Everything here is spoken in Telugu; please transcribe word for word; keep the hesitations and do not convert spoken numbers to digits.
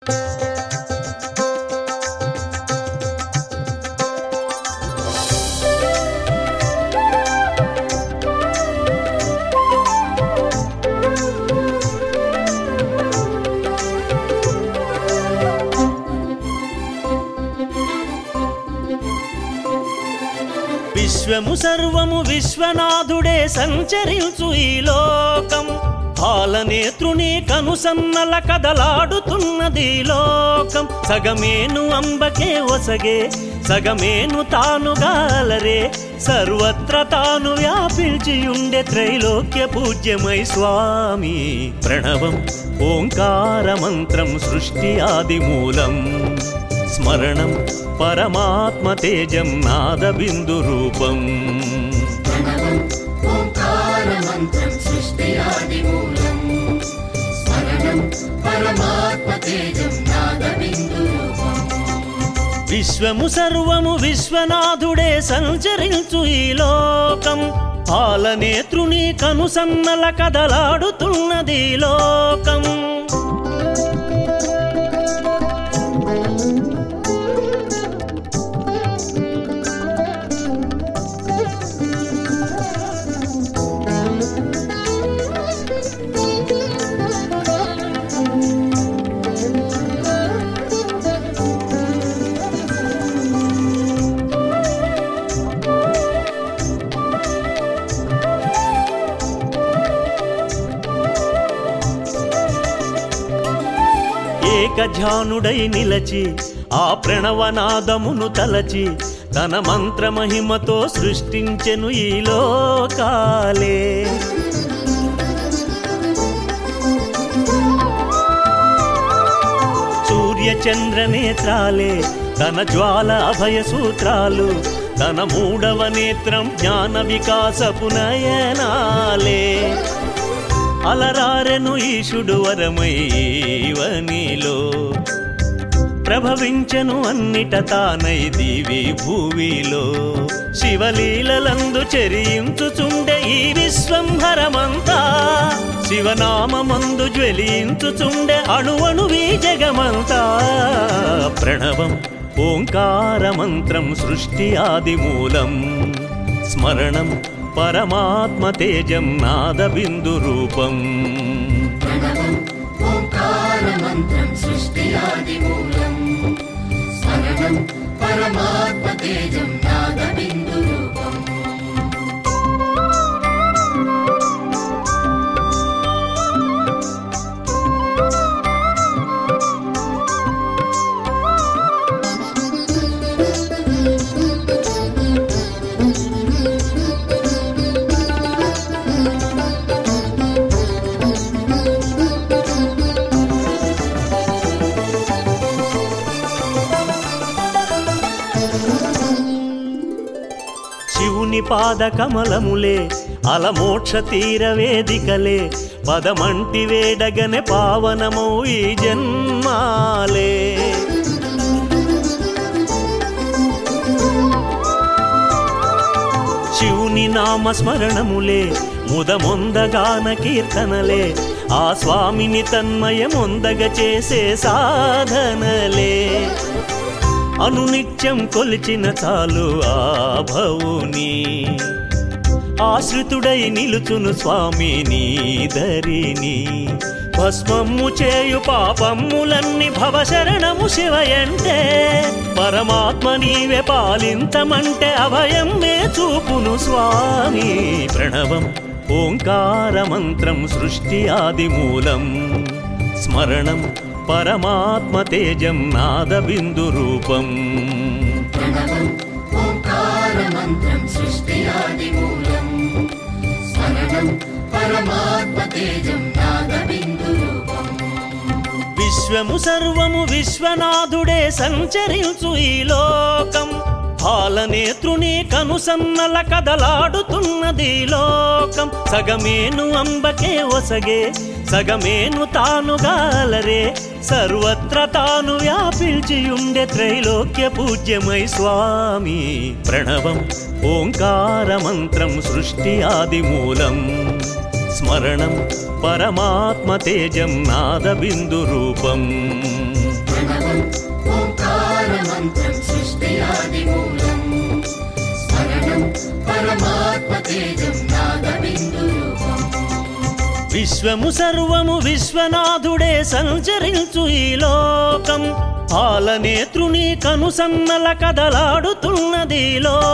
విశ్వము సర్వము విశ్వనాథుడే సంచరించు ఈ లోకం. పాలనేత్రుని కనుసన్నల కదలాడుతున్నది లోకం. సగమేను అంబకే ఒసగే, సగమేను తానుగాలరే. సర్వత్ర తాను వ్యాపించియుండే త్రైలోక్య పూజ్యమై స్వామి. ప్రణవం ఓంకార మంత్రం సృష్టి ఆది మూలం. స్మరణం పరమాత్మ తేజం నాద బిందు రూపం. ప్రణవం ఓంకార మంత్రం సృష్టి ఆది మూలం. స్మరణం పరమాత్మ తేజం నాద బిందు రూపం. విశ్వము సర్వము విశ్వనాథుడే సంచరించు ఈ లోకం. పాలనేత్రుని కనుసన్నల కదలాడుతున్నది లోకం. ఏకధ్యానుడై నిలచి ఆ ప్రణవనాదమును తలచి తన మంత్ర మహిమతో సృష్టించెను ఈ లోకాలే. సూర్య చంద్ర నేత్రాలే తన జ్వాల అభయ సూత్రాలు. తన మూడవ నేత్రం జ్ఞాన వికాసపు నయనాలే. అలరారెను ఈశుడు వరమైవనిలో. ప్రభవించెను అన్నిట తానై దివి భూవిలో. శివలీలలందు చెరించుచుండె ఈ విశ్వంభరమంతా. శివనామమందు జ్వలించుచుండె అణువణువీ జగమంతా. ప్రణవం ఓంకార మంత్రం సృష్టి ఆది మూలం. స్మరణం పరమాత్మ తేజం నాద బిందు రూపం. ప్రణవం ఓంకార మంత్రం సృష్టి ఆది మూలం. స్మరణం పరమాత్మ తేజం నాద బిందు రూపం. శివుని పాద కమలములే అలమోక్ష తీర వేదికలే. పదమంటి వేడగనే పావనమౌ ఈ జన్మాలే. శివుని నామ స్మరణములే ముదమొందగాన కీర్తనలే. ఆ స్వామిని తన్మయమొందగ చేసే సాధనలే. అనునిత్యం కొలిచిన చాలు ఆ భవుని. ఆశ్రితుడై నిలుచును స్వామి నీ దరిని. భస్మము చేయు పాపమ్ములన్ని భవశరణము శివయంటే. పరమాత్మ నీవే పాలింతమంటే అభయం మే చూపును స్వామి. ప్రణవం ఓంకార మంత్రం సృష్టి ఆది మూలం. స్మరణం పరమాత్మ తేజం నాద బిందు రూపం. ప్రణవం ఓంకార మంత్రం సృష్టి ఆది మూలం. స్మరణం పరమాత్మ తేజం నాద బిందు రూపం. విశ్వము సర్వము విశ్వనాథుడే సంచరించు ఈ లోకం. పాలనేత్రుని కనుసన్నల కదలాడుతున్నది లోకం. సగమేను అంబకే ఒసగే, సగమేను తానుగాలరే. సర్వత్ర తాను వ్యాపించియుండే త్రైలోక్య పూజ్యమై స్వామి. ప్రణవం ఓంకార మంత్రం సృష్టి ఆది మూలం. స్మరణం పరమాత్మ తేజం నాద బిందు రూపం. విశ్వము సర్వము విశ్వనాథుడే సంచరించు ఈ లోకం పాలనేత్రుని కనుసన్నల కదలాడుతున్నది లోకం